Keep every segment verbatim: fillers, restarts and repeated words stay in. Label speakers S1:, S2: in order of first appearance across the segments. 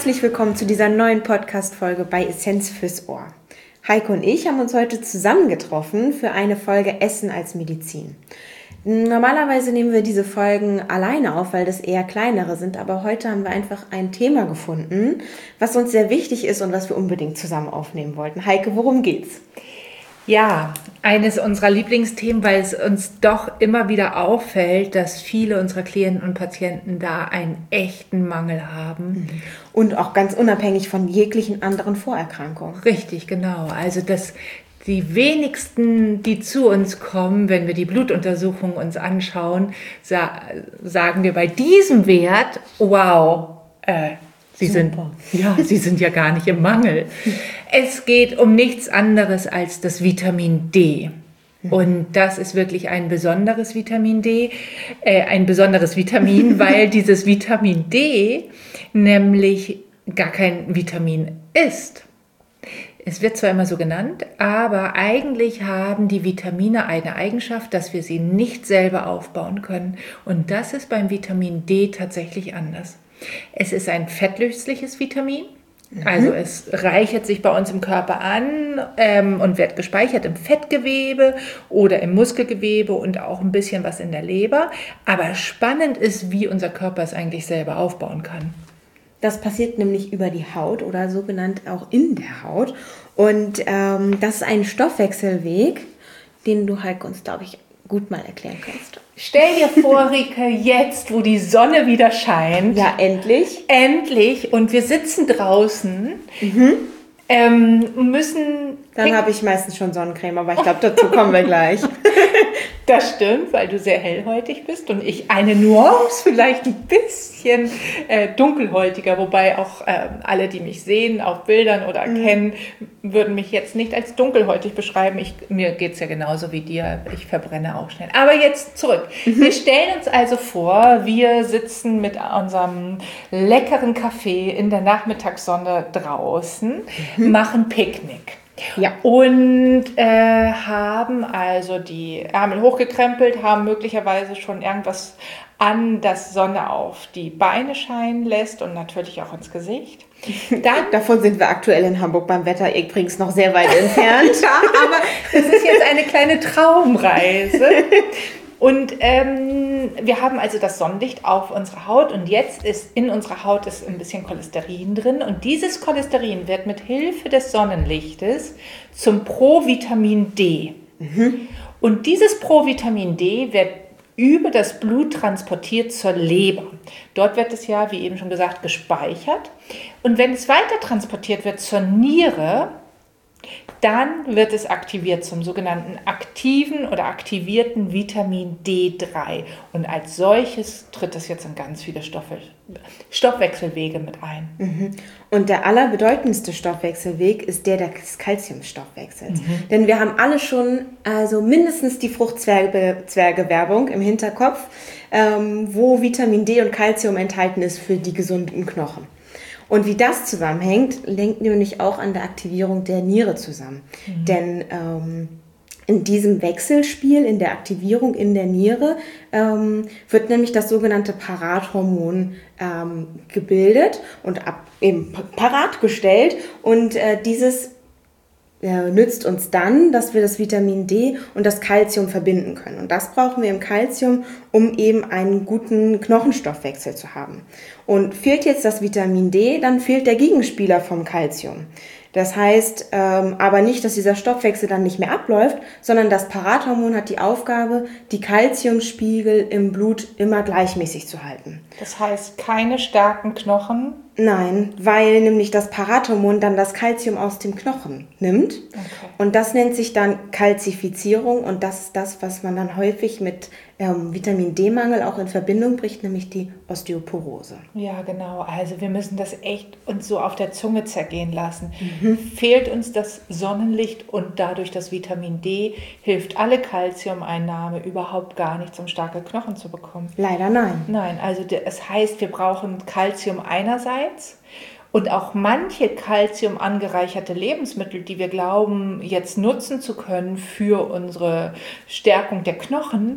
S1: Herzlich willkommen zu dieser neuen Podcast-Folge bei Essenz fürs Ohr. Heike und ich haben uns heute zusammengetroffen für eine Folge Essen als Medizin. Normalerweise nehmen wir diese Folgen alleine auf, weil das eher kleinere sind, aber heute haben wir einfach ein Thema gefunden, was uns sehr wichtig ist und was wir unbedingt zusammen aufnehmen wollten. Heike, worum geht's?
S2: Ja, eines unserer Lieblingsthemen, weil es uns doch immer wieder auffällt, dass viele unserer Klienten und Patienten da einen echten Mangel haben.
S1: Und auch ganz unabhängig von jeglichen anderen Vorerkrankungen.
S2: Richtig, genau. Also dass die wenigsten, die zu uns kommen, wenn wir die Blutuntersuchung uns anschauen, sa- sagen wir bei diesem Wert, wow, äh, Sie sind, ja, Sie sind ja gar nicht im Mangel. Es geht um nichts anderes als das Vitamin D. Und das ist wirklich ein besonderes Vitamin D, äh, ein besonderes Vitamin, weil dieses Vitamin D nämlich gar kein Vitamin ist. Es wird zwar immer so genannt, aber eigentlich haben die Vitamine eine Eigenschaft, dass wir sie nicht selber aufbauen können. Und das ist beim Vitamin D tatsächlich anders. Es ist ein fettlösliches Vitamin, also es reichert sich bei uns im Körper an ähm, und wird gespeichert im Fettgewebe oder im Muskelgewebe und auch ein bisschen was in der Leber. Aber spannend ist, wie unser Körper es eigentlich selber aufbauen kann.
S1: Das passiert nämlich über die Haut oder so genannt auch in der Haut. Und ähm, das ist ein Stoffwechselweg, den du, Heike, uns, glaube ich, gut mal erklären kannst.
S2: Stell dir vor, Rike, jetzt, wo die Sonne wieder scheint.
S1: Ja, endlich.
S2: Endlich. Und wir sitzen draußen, mhm. ähm, müssen...
S1: Dann habe ich meistens schon Sonnencreme, aber ich glaube, dazu kommen wir gleich.
S2: Das stimmt, weil du sehr hellhäutig bist und ich eine Nuance vielleicht ein bisschen äh, dunkelhäutiger, wobei auch äh, alle, die mich sehen auf Bildern oder mhm. kennen, würden mich jetzt nicht als dunkelhäutig beschreiben. Ich, mir geht es ja genauso wie dir, ich verbrenne auch schnell. Aber jetzt zurück. Mhm. Wir stellen uns also vor, wir sitzen mit unserem leckeren Kaffee in der Nachmittagssonne draußen, mhm. machen Picknick. Ja. Und äh, haben also die Ärmel hochgekrempelt, haben möglicherweise schon irgendwas an, das Sonne auf die Beine scheinen lässt und natürlich auch ins Gesicht.
S1: Dann, davon sind wir aktuell in Hamburg beim Wetter übrigens noch sehr weit entfernt.
S2: Ja, aber das ist jetzt eine kleine Traumreise. Und ähm, wir haben also das Sonnenlicht auf unserer Haut und jetzt ist in unserer Haut ist ein bisschen Cholesterin drin und dieses Cholesterin wird mit Hilfe des Sonnenlichtes zum Provitamin D. Mhm. Und dieses Provitamin D wird über das Blut transportiert zur Leber. Dort wird es ja, wie eben schon gesagt, gespeichert. Und wenn es weiter transportiert wird zur Niere, dann wird es aktiviert zum sogenannten aktiven oder aktivierten Vitamin D drei. Und als solches tritt es jetzt in ganz viele Stoffe, Stoffwechselwege mit ein.
S1: Und der allerbedeutendste Stoffwechselweg ist der des Calciumstoffwechsels. Mhm. Denn wir haben alle schon also mindestens die Fruchtzwerge-Werbung im Hinterkopf, ähm, wo Vitamin D und Calcium enthalten ist für die gesunden Knochen. Und wie das zusammenhängt, hängt nämlich auch an der Aktivierung der Niere zusammen. Mhm. Denn ähm, in diesem Wechselspiel, in der Aktivierung in der Niere, ähm, wird nämlich das sogenannte Parathormon ähm, gebildet und ab, eben parat gestellt. Und äh, dieses äh, nützt uns dann, dass wir das Vitamin D und das Calcium verbinden können. Und das brauchen wir im Calcium, um eben einen guten Knochenstoffwechsel zu haben. Und fehlt jetzt das Vitamin D, dann fehlt der Gegenspieler vom Calcium. Das heißt ähm, aber nicht, dass dieser Stoffwechsel dann nicht mehr abläuft, sondern das Parathormon hat die Aufgabe, die Calciumspiegel im Blut immer gleichmäßig zu halten.
S2: Das heißt, keine starken Knochen?
S1: Nein, weil nämlich das Parathormon dann das Calcium aus dem Knochen nimmt. Okay. Und das nennt sich dann Kalzifizierung und das ist das, was man dann häufig mit ähm, Vitamin D-Mangel auch in Verbindung bringt, nämlich die Osteoporose.
S2: Ja, genau. Also wir müssen das echt uns so auf der Zunge zergehen lassen. Mhm. Fehlt uns das Sonnenlicht und dadurch das Vitamin D, hilft alle Calciumeinnahme überhaupt gar nicht, um starke Knochen zu bekommen.
S1: Leider nein.
S2: Nein, also es heißt, wir brauchen Calcium einerseits und auch manche Calcium angereicherte Lebensmittel, die wir glauben, jetzt nutzen zu können für unsere Stärkung der Knochen,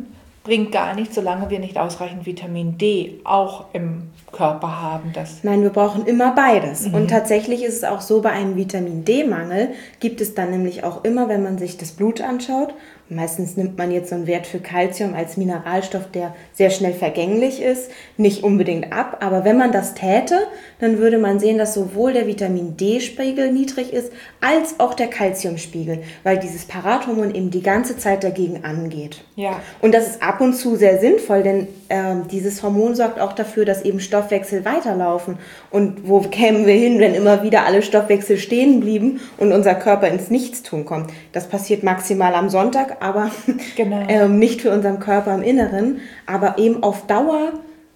S2: bringt gar nichts, solange wir nicht ausreichend Vitamin D auch im Körper haben. Das
S1: Nein, wir brauchen immer beides. Mhm. Und tatsächlich ist es auch so, bei einem Vitamin D-Mangel gibt es dann nämlich auch immer, wenn man sich das Blut anschaut, meistens nimmt man jetzt so einen Wert für Calcium als Mineralstoff, der sehr schnell vergänglich ist, nicht unbedingt ab. Aber wenn man das täte, dann würde man sehen, dass sowohl der Vitamin D-Spiegel niedrig ist, als auch der Calciumspiegel, weil dieses Parathormon eben die ganze Zeit dagegen angeht.
S2: Ja.
S1: Und das ist ab und zu sehr sinnvoll, denn äh, dieses Hormon sorgt auch dafür, dass eben Stoffwechsel weiterlaufen. Und wo kämen wir hin, wenn immer wieder alle Stoffwechsel stehen blieben und unser Körper ins Nichtstun kommt? Das passiert maximal am Sonntag, aber genau. ähm, nicht für unseren Körper im Inneren. Aber eben auf Dauer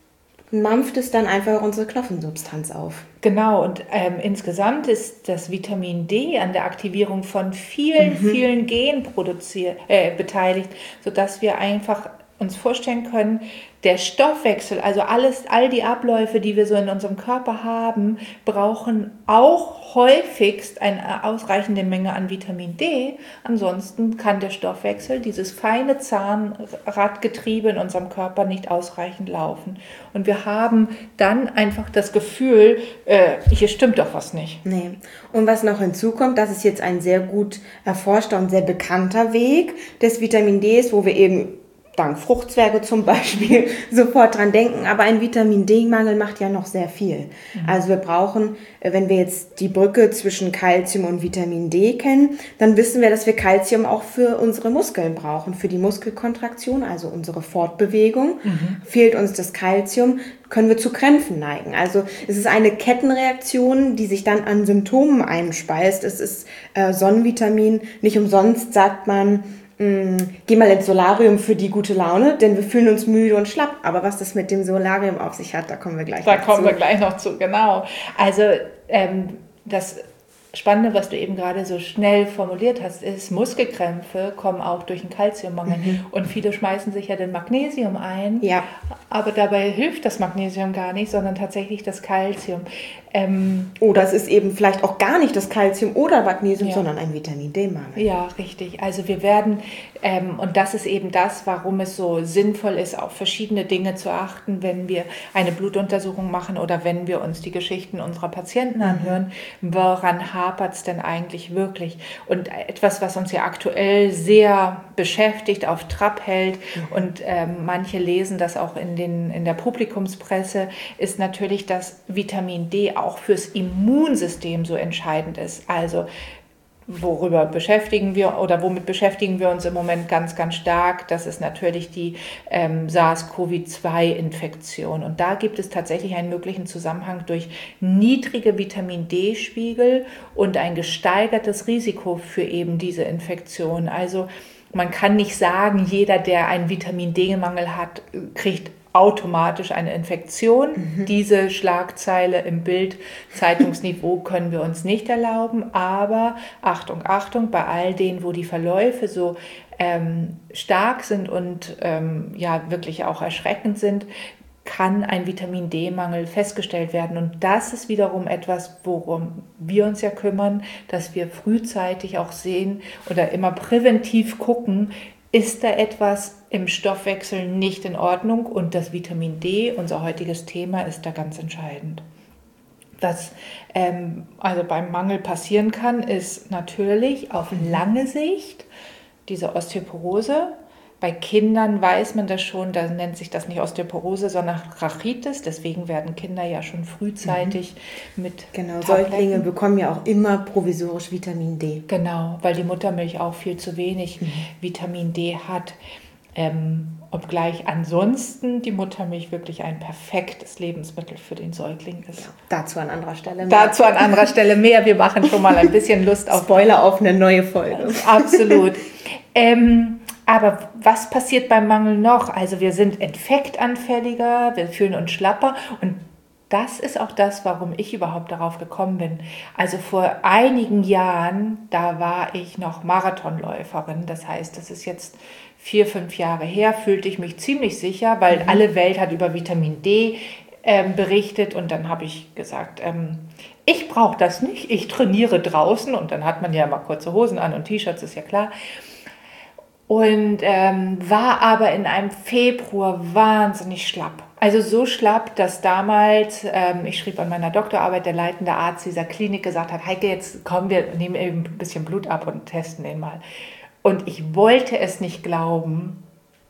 S1: mampft es dann einfach unsere Knochensubstanz auf.
S2: Genau, und ähm, insgesamt ist das Vitamin D an der Aktivierung von vielen, mhm. vielen Genen produziert, äh, beteiligt, sodass wir einfach uns vorstellen können, der Stoffwechsel, also alles, all die Abläufe, die wir so in unserem Körper haben, brauchen auch häufigst eine ausreichende Menge an Vitamin D. Ansonsten kann der Stoffwechsel, dieses feine Zahnradgetriebe in unserem Körper, nicht ausreichend laufen. Und wir haben dann einfach das Gefühl, äh, hier stimmt doch was nicht.
S1: Nee. Und was noch hinzukommt, das ist jetzt ein sehr gut erforschter und sehr bekannter Weg des Vitamin Ds, wo wir eben dank Fruchtzwerge zum Beispiel sofort dran denken, aber ein Vitamin D-Mangel macht ja noch sehr viel. Mhm. Also wir brauchen, wenn wir jetzt die Brücke zwischen Calcium und Vitamin D kennen, dann wissen wir, dass wir Calcium auch für unsere Muskeln brauchen, für die Muskelkontraktion, also unsere Fortbewegung. Mhm. Fehlt uns das Calcium, können wir zu Krämpfen neigen. Also es ist eine Kettenreaktion, die sich dann an Symptomen einspeist. Es ist äh, Sonnenvitamin, nicht umsonst sagt man, geh mal ins Solarium für die gute Laune, denn wir fühlen uns müde und schlapp. Aber was das mit dem Solarium auf sich hat, da kommen wir gleich
S2: da
S1: noch zu.
S2: Da kommen wir gleich noch zu, genau. Also ähm, das Spannende, was du eben gerade so schnell formuliert hast, ist, Muskelkrämpfe kommen auch durch einen Kalziummangel. Mhm. Und viele schmeißen sich ja den Magnesium ein,
S1: ja.
S2: aber dabei hilft das Magnesium gar nicht, sondern tatsächlich das Kalzium.
S1: Ähm, oder es ist eben vielleicht auch gar nicht das Kalzium oder Magnesium, ja. sondern ein Vitamin D-Mangel.
S2: Ja, richtig. Also wir werden, ähm, und das ist eben das, warum es so sinnvoll ist, auf verschiedene Dinge zu achten, wenn wir eine Blutuntersuchung machen oder wenn wir uns die Geschichten unserer Patienten anhören. Mhm. Woran hapert es denn eigentlich wirklich? Und etwas, was uns ja aktuell sehr beschäftigt, auf Trab hält, mhm. und ähm, manche lesen das auch in, den, in der Publikumspresse, ist natürlich, dass Vitamin D auch fürs Immunsystem so entscheidend ist. Also worüber beschäftigen wir oder womit beschäftigen wir uns im Moment ganz, ganz stark? Das ist natürlich die ähm, SARS-C o V zwei Infektion. Und da gibt es tatsächlich einen möglichen Zusammenhang durch niedrige Vitamin D-Spiegel und ein gesteigertes Risiko für eben diese Infektion. Also man kann nicht sagen, jeder, der einen Vitamin D-Mangel hat, kriegt automatisch eine Infektion. Mhm. Diese Schlagzeile im Bild-Zeitungsniveau können wir uns nicht erlauben, aber Achtung, Achtung, bei all denen, wo die Verläufe so ähm, stark sind und ähm, ja wirklich auch erschreckend sind, kann ein Vitamin D-Mangel festgestellt werden. Und das ist wiederum etwas, worum wir uns ja kümmern, dass wir frühzeitig auch sehen oder immer präventiv gucken, ist da etwas im Stoffwechsel nicht in Ordnung, und das Vitamin D, unser heutiges Thema, ist da ganz entscheidend. Was ähm, also beim Mangel passieren kann, ist natürlich auf lange Sicht diese Osteoporose. Bei Kindern weiß man das schon, da nennt sich das nicht Osteoporose, sondern Rachitis. Deswegen werden Kinder ja schon frühzeitig mhm. mit
S1: Genau, Tabletten. Säuglinge bekommen ja auch immer provisorisch Vitamin D.
S2: Genau, weil die Muttermilch auch viel zu wenig mhm. Vitamin D hat. Ähm, obgleich ansonsten die Muttermilch wirklich ein perfektes Lebensmittel für den Säugling ist. Ja,
S1: dazu an anderer Stelle mehr.
S2: Dazu an anderer Stelle mehr. Wir machen schon mal ein bisschen Lust auf...
S1: Spoiler auf eine neue Folge.
S2: Absolut. Ähm, aber was passiert beim Mangel noch? Also wir sind infektanfälliger, wir fühlen uns schlapper, und das ist auch das, warum ich überhaupt darauf gekommen bin. Also vor einigen Jahren, da war ich noch Marathonläuferin, das heißt, das ist jetzt vier, fünf Jahre her, fühlte ich mich ziemlich sicher, weil mhm. alle Welt hat über Vitamin D ähm, berichtet, und dann habe ich gesagt, ähm, ich brauche das nicht, ich trainiere draußen, und dann hat man ja mal kurze Hosen an und T-Shirts, ist ja klar. und ähm, war aber in einem Februar wahnsinnig schlapp. Also so schlapp, dass damals, ähm, ich schrieb an meiner Doktorarbeit, der leitende Arzt dieser Klinik gesagt hat, Heike, jetzt kommen wir, nehmen eben ein bisschen Blut ab und testen den mal. Und ich wollte es nicht glauben,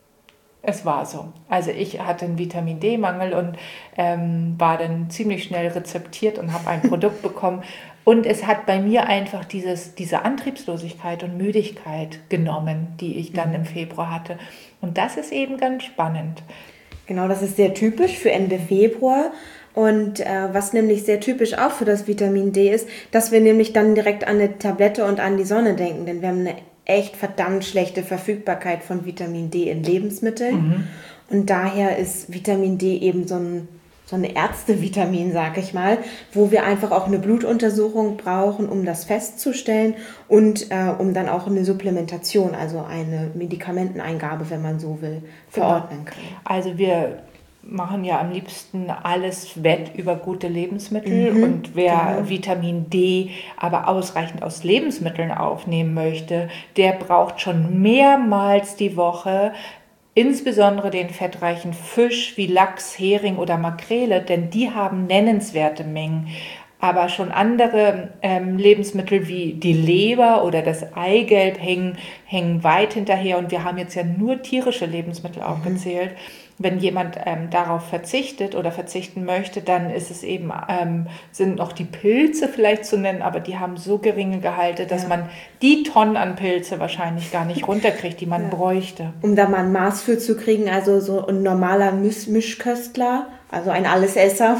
S2: es war so. Also ich hatte einen Vitamin-D-Mangel und ähm, war dann ziemlich schnell rezeptiert und habe ein Produkt bekommen. Und es hat bei mir einfach dieses, diese Antriebslosigkeit und Müdigkeit genommen, die ich dann im Februar hatte. Und das ist eben ganz spannend.
S1: Genau, das ist sehr typisch für Ende Februar. Und äh, was nämlich sehr typisch auch für das Vitamin D ist, dass wir nämlich dann direkt an eine Tablette und an die Sonne denken. Denn wir haben eine echt verdammt schlechte Verfügbarkeit von Vitamin D in Lebensmitteln. Mhm. Und daher ist Vitamin D eben so ein so eine Ärztevitamin, sag ich mal, wo wir einfach auch eine Blutuntersuchung brauchen, um das festzustellen und äh, um dann auch eine Supplementation, also eine Medikamenteneingabe, wenn man so will, verordnen kann.
S2: Also wir machen ja am liebsten alles wett über gute Lebensmittel mhm, und wer genau. Vitamin D aber ausreichend aus Lebensmitteln aufnehmen möchte, der braucht schon mehrmals die Woche insbesondere den fettreichen Fisch wie Lachs, Hering oder Makrele, denn die haben nennenswerte Mengen. Aber schon andere ähm, Lebensmittel wie die Leber oder das Eigelb hängen, hängen weit hinterher. Und wir haben jetzt ja nur tierische Lebensmittel mhm. aufgezählt. Wenn jemand ähm, darauf verzichtet oder verzichten möchte, dann ist es eben, ähm, sind noch die Pilze vielleicht zu nennen, aber die haben so geringe Gehalte, dass ja. man die Tonnen an Pilze wahrscheinlich gar nicht runterkriegt, die man ja. bräuchte.
S1: Um da mal ein Maß für zu kriegen, also so ein normaler Misch- Mischköstler, also ein Allesesser,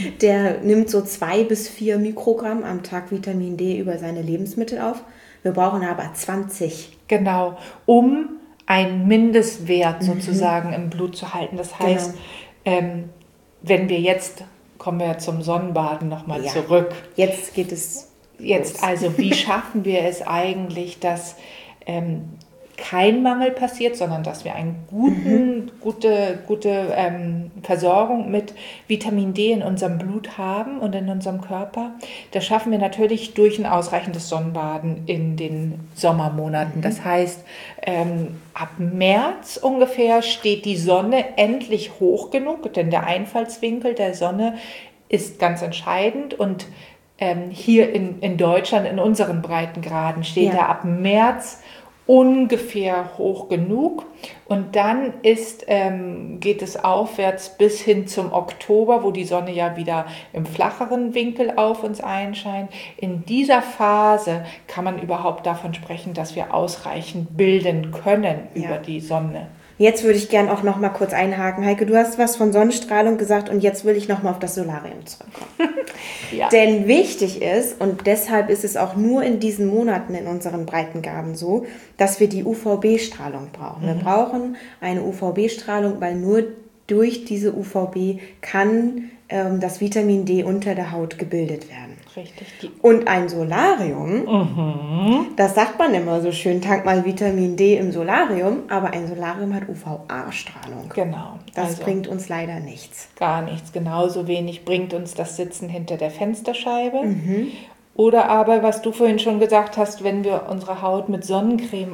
S1: der nimmt so zwei bis vier Mikrogramm am Tag Vitamin D über seine Lebensmittel auf. Wir brauchen aber zwanzig.
S2: Genau, um einen Mindestwert sozusagen mhm. im Blut zu halten. Das heißt, genau. ähm, wenn wir jetzt, kommen wir zum Sonnenbaden nochmal ja. zurück.
S1: Jetzt geht es
S2: Jetzt los. Also, wie schaffen wir es eigentlich, dass ähm, kein Mangel passiert, sondern dass wir eine guten, mhm. gute, gute ähm, Versorgung mit Vitamin D in unserem Blut haben und in unserem Körper. Das schaffen wir natürlich durch ein ausreichendes Sonnenbaden in den Sommermonaten. Mhm. Das heißt, ähm, ab März ungefähr steht die Sonne endlich hoch genug, denn der Einfallswinkel der Sonne ist ganz entscheidend und ähm, hier in, in Deutschland, in unseren Breitengraden, steht ja. er ab März ungefähr hoch genug und dann ist, ähm, geht es aufwärts bis hin zum Oktober, wo die Sonne ja wieder im flacheren Winkel auf uns einscheint. In dieser Phase kann man überhaupt davon sprechen, dass wir ausreichend bilden können ja. über die Sonne.
S1: Jetzt würde ich gerne auch noch mal kurz einhaken. Heike, du hast was von Sonnenstrahlung gesagt und jetzt will ich noch mal auf das Solarium zurückkommen. ja. Denn wichtig ist, und deshalb ist es auch nur in diesen Monaten in unseren Breitengraden so, dass wir die U V B-Strahlung brauchen. Mhm. Wir brauchen eine U V B-Strahlung, weil nur durch diese U V B kann ähm, das Vitamin D unter der Haut gebildet werden.
S2: Richtig.
S1: Und ein Solarium, mhm. das sagt man immer so schön, tank mal Vitamin D im Solarium, aber ein Solarium hat U V A-Strahlung.
S2: Genau.
S1: Das
S2: also
S1: bringt uns leider nichts.
S2: Gar nichts. Genauso wenig bringt uns das Sitzen hinter der Fensterscheibe. Mhm. Oder aber, was du vorhin schon gesagt hast, wenn wir unsere Haut mit Sonnencreme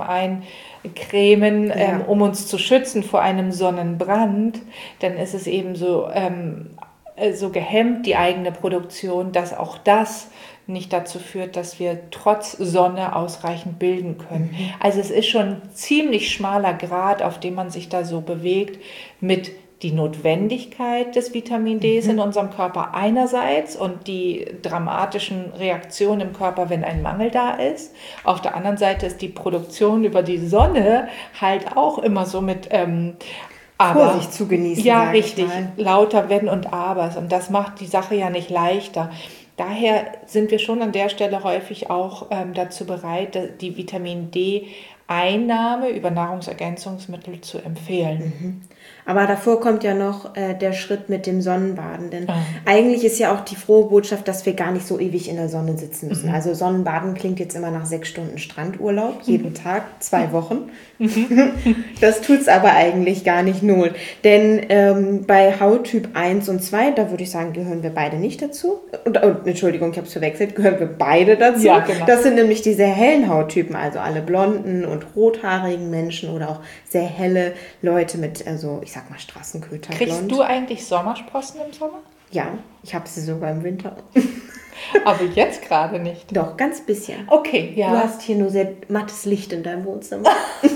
S2: eincremen, ja. ähm, um uns zu schützen vor einem Sonnenbrand, dann ist es eben so... Ähm, so gehemmt, die eigene Produktion, dass auch das nicht dazu führt, dass wir trotz Sonne ausreichend bilden können. Mhm. Also es ist schon ein ziemlich schmaler Grad, auf dem man sich da so bewegt, mit die Notwendigkeit des Vitamin Ds mhm. in unserem Körper einerseits und die dramatischen Reaktionen im Körper, wenn ein Mangel da ist. Auf der anderen Seite ist die Produktion über die Sonne halt auch immer so mit... Ähm, Aber,
S1: Vorsicht zu genießen.
S2: Ja, richtig. Lauter Wenn und Abers. Und das macht die Sache ja nicht leichter. Daher sind wir schon an der Stelle häufig auch ähm, dazu bereit, die Vitamin D-Einnahme über Nahrungsergänzungsmittel zu empfehlen.
S1: Mhm. Aber davor kommt ja noch äh, der Schritt mit dem Sonnenbaden. Denn ah. eigentlich ist ja auch die frohe Botschaft, dass wir gar nicht so ewig in der Sonne sitzen müssen. Mhm. Also Sonnenbaden klingt jetzt immer nach sechs Stunden Strandurlaub, jeden mhm. Tag, zwei Wochen. Mhm. Das tut es aber eigentlich gar nicht null. Denn ähm, bei Hauttyp eins und zwei, da würde ich sagen, gehören wir beide nicht dazu. Und, oh, Entschuldigung, ich habe es verwechselt, gehören wir beide dazu. Ja, genau. Das sind nämlich die sehr hellen Hauttypen, also alle blonden und rothaarigen Menschen oder auch sehr helle Leute mit, also ich sag mal Straßenköter.
S2: Kriegst du eigentlich Sommersprossen im Sommer?
S1: Ja, ich habe sie sogar im Winter.
S2: Aber jetzt gerade nicht.
S1: Doch, ganz bisschen.
S2: Okay, ja.
S1: Du hast hier nur sehr mattes Licht in deinem Wohnzimmer.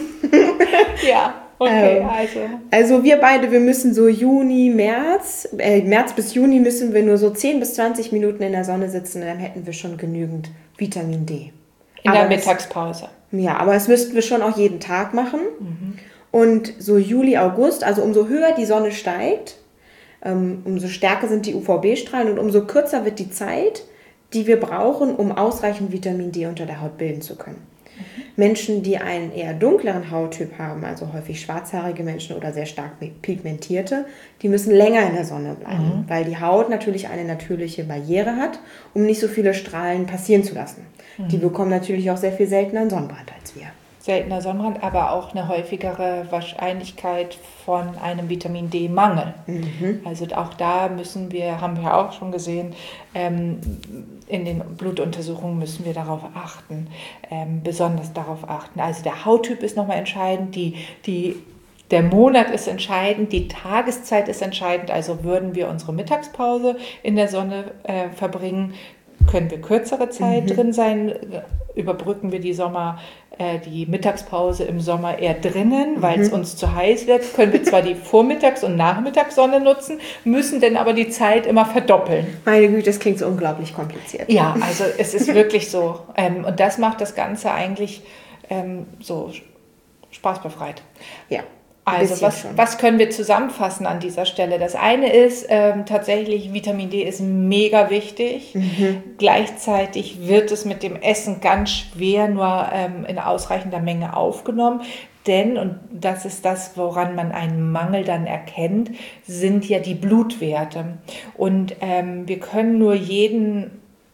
S2: Ja, okay, ähm, also.
S1: Also wir beide, wir müssen so Juni, März, äh, März bis Juni müssen wir nur so zehn bis zwanzig Minuten in der Sonne sitzen, dann hätten wir schon genügend Vitamin D.
S2: In aber der Mittagspause.
S1: Das, ja, aber das müssten wir schon auch jeden Tag machen. Mhm. Und so Juli, August, also umso höher die Sonne steigt, ähm, umso stärker sind die U V B-Strahlen und umso kürzer wird die Zeit, die wir brauchen, um ausreichend Vitamin D unter der Haut bilden zu können. Mhm. Menschen, die einen eher dunkleren Hauttyp haben, also häufig schwarzhaarige Menschen oder sehr stark pigmentierte, die müssen länger in der Sonne bleiben, mhm. weil die Haut natürlich eine natürliche Barriere hat, um nicht so viele Strahlen passieren zu lassen. Mhm. Die bekommen natürlich auch sehr viel seltener einen Sonnenbrand als wir.
S2: Seltener Sonnenbrand, aber auch eine häufigere Wahrscheinlichkeit von einem Vitamin D-Mangel. Mhm. Also auch da müssen wir, haben wir auch schon gesehen, ähm, in den Blutuntersuchungen müssen wir darauf achten, ähm, besonders darauf achten. Also der Hauttyp ist nochmal entscheidend, die, die, der Monat ist entscheidend, die Tageszeit ist entscheidend. Also würden wir unsere Mittagspause in der Sonne äh, verbringen, können wir kürzere Zeit mhm. drin sein, überbrücken wir die Sommer, äh, die Mittagspause im Sommer eher drinnen, weil es mhm. uns zu heiß wird, können wir zwar die Vormittags- und Nachmittagssonne nutzen, müssen dann aber die Zeit immer verdoppeln.
S1: Meine Güte, das klingt so unglaublich kompliziert.
S2: Ja, also es ist wirklich so. Ähm, und das macht das Ganze eigentlich ähm, so spaßbefreit.
S1: Ja.
S2: Also was, was können wir zusammenfassen an dieser Stelle? Das eine ist ähm, tatsächlich, Vitamin D ist mega wichtig. Mhm. Gleichzeitig wird es mit dem Essen ganz schwer nur ähm, in ausreichender Menge aufgenommen. Denn, und das ist das, woran man einen Mangel dann erkennt, sind ja die Blutwerte. Und ähm, wir können nur jeden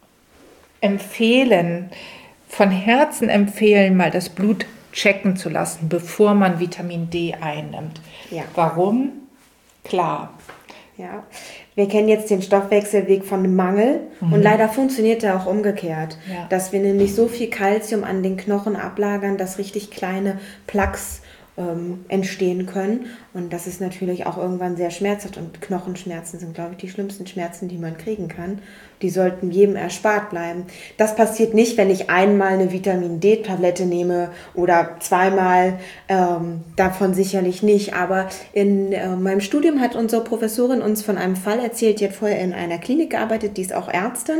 S2: empfehlen, von Herzen empfehlen, mal das Blut checken zu lassen, bevor man Vitamin D einnimmt. Ja. Warum? Klar.
S1: Ja. Wir kennen jetzt den Stoffwechselweg von dem Mangel mhm. und leider funktioniert er auch umgekehrt, ja. dass wir nämlich so viel Kalzium an den Knochen ablagern, dass richtig kleine Plaques ähm, entstehen können und das ist natürlich auch irgendwann sehr schmerzhaft und Knochenschmerzen sind, glaube ich, die schlimmsten Schmerzen, die man kriegen kann. Die sollten jedem erspart bleiben. Das passiert nicht, wenn ich einmal eine Vitamin-D-Tablette nehme oder zweimal, ähm, davon sicherlich nicht. Aber in äh, meinem Studium hat unsere Professorin uns von einem Fall erzählt, die hat vorher in einer Klinik gearbeitet, die ist auch Ärztin.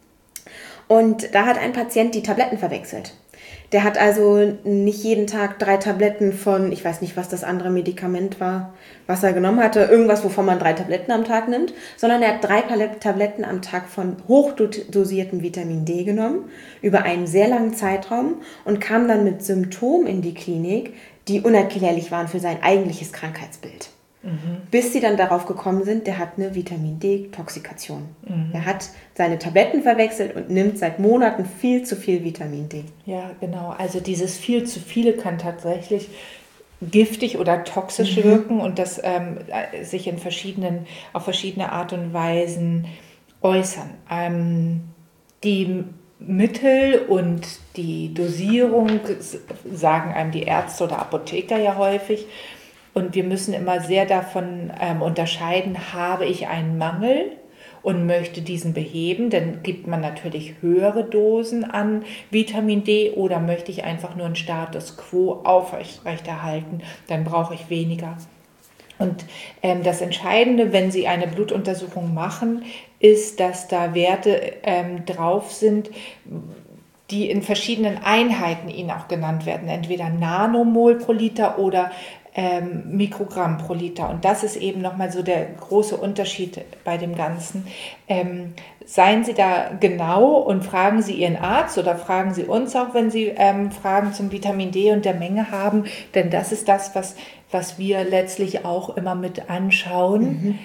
S1: Und da hat ein Patient die Tabletten verwechselt. Der hat also nicht jeden Tag drei Tabletten von, ich weiß nicht, was das andere Medikament war, was er genommen hatte, irgendwas, wovon man drei Tabletten am Tag nimmt, sondern er hat drei Tabletten am Tag von hochdosiertem Vitamin D genommen, über einen sehr langen Zeitraum und kam dann mit Symptomen in die Klinik, die unerklärlich waren für sein eigentliches Krankheitsbild. Mhm. Bis sie dann darauf gekommen sind, der hat eine Vitamin-D-Toxikation. Mhm. Er hat seine Tabletten verwechselt und nimmt seit Monaten viel zu viel Vitamin D.
S2: Ja, genau. Also dieses viel zu viele kann tatsächlich giftig oder toxisch mhm. wirken und das ähm, sich in verschiedenen, auf verschiedene Art und Weisen äußern. Ähm, die Mittel und die Dosierung sagen einem die Ärzte oder Apotheker ja häufig. Und wir müssen immer sehr davon ähm, unterscheiden, habe ich einen Mangel und möchte diesen beheben, dann gibt man natürlich höhere Dosen an Vitamin D oder möchte ich einfach nur einen Status quo aufrechterhalten, dann brauche ich weniger. Und ähm, das Entscheidende, wenn Sie eine Blutuntersuchung machen, ist, dass da Werte ähm, drauf sind, die in verschiedenen Einheiten Ihnen auch genannt werden, entweder Nanomol pro Liter oder ähm, Mikrogramm pro Liter. Und das ist eben nochmal so der große Unterschied bei dem Ganzen. Ähm, seien Sie da genau und fragen Sie Ihren Arzt oder fragen Sie uns auch, wenn Sie ähm, Fragen zum Vitamin D und der Menge haben, denn das ist das, was, was wir letztlich auch immer mit anschauen. Mhm.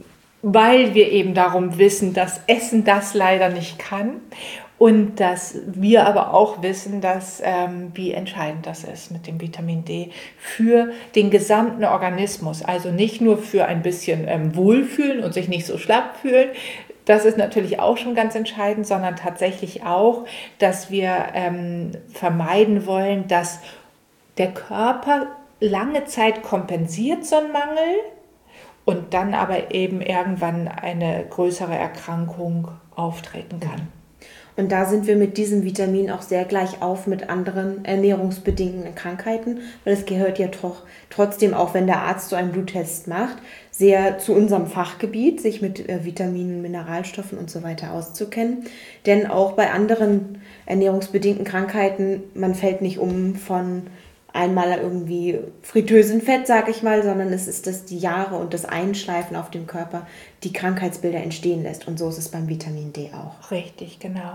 S2: Weil wir eben darum wissen, dass Essen das leider nicht kann und dass wir aber auch wissen, dass, ähm, wie entscheidend das ist mit dem Vitamin D für den gesamten Organismus. Also nicht nur für ein bisschen ähm, Wohlfühlen und sich nicht so schlapp fühlen, das ist natürlich auch schon ganz entscheidend, sondern tatsächlich auch, dass wir ähm, vermeiden wollen, dass der Körper lange Zeit kompensiert so einen Mangel und dann aber eben irgendwann eine größere Erkrankung auftreten kann.
S1: Und da sind wir mit diesem Vitamin auch sehr gleich auf mit anderen ernährungsbedingten Krankheiten, weil es gehört ja doch trotzdem, auch wenn der Arzt so einen Bluttest macht, sehr zu unserem Fachgebiet, sich mit äh, Vitaminen, Mineralstoffen und so weiter auszukennen. Denn auch bei anderen ernährungsbedingten Krankheiten, man fällt nicht um von einmal irgendwie Fritteusenfett, sag ich mal, sondern es ist das die Jahre und das Einschleifen auf dem Körper, die Krankheitsbilder entstehen lässt. Und so ist es beim Vitamin D auch.
S2: Richtig, genau.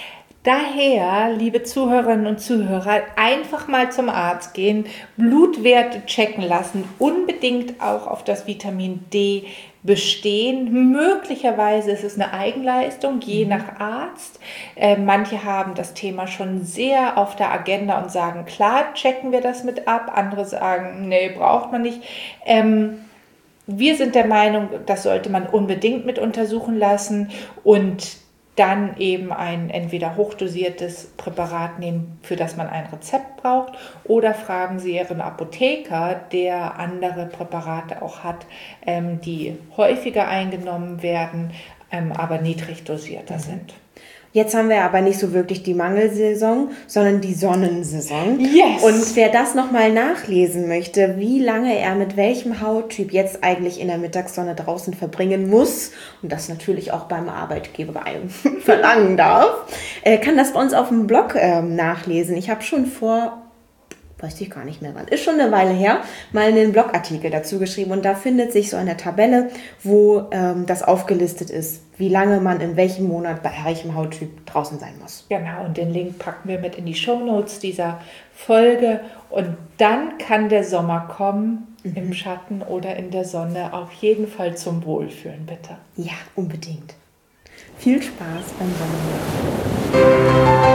S2: Daher, liebe Zuhörerinnen und Zuhörer, einfach mal zum Arzt gehen, Blutwerte checken lassen, unbedingt auch auf das Vitamin D bestehen. Möglicherweise ist es eine Eigenleistung, je nach Arzt. Äh, manche haben das Thema schon sehr auf der Agenda und sagen, klar, checken wir das mit ab. Andere sagen, nee, braucht man nicht. Ähm, wir sind der Meinung, das sollte man unbedingt mit untersuchen lassen und dann eben ein entweder hochdosiertes Präparat nehmen, für das man ein Rezept braucht, oder fragen Sie Ihren Apotheker, der andere Präparate auch hat, ähm, die häufiger eingenommen werden, ähm, aber niedrig dosierter mhm. sind.
S1: Jetzt haben wir aber nicht so wirklich die Mangelsaison, sondern die Sonnensaison.
S2: Yes.
S1: Und wer das nochmal nachlesen möchte, wie lange er mit welchem Hauttyp jetzt eigentlich in der Mittagssonne draußen verbringen muss und das natürlich auch beim Arbeitgeber verlangen darf, kann das bei uns auf dem Blog nachlesen. Ich habe schon vor... weiß ich gar nicht mehr wann, ist schon eine Weile her, mal einen Blogartikel dazu geschrieben und da findet sich so eine Tabelle, wo ähm, das aufgelistet ist, wie lange man in welchem Monat bei welchem Hauttyp draußen sein muss.
S2: Genau, und den Link packen wir mit in die Shownotes dieser Folge und dann kann der Sommer kommen, mhm. im Schatten oder in der Sonne, auf jeden Fall zum Wohlfühlen, bitte.
S1: Ja, unbedingt. Viel Spaß beim Sommer.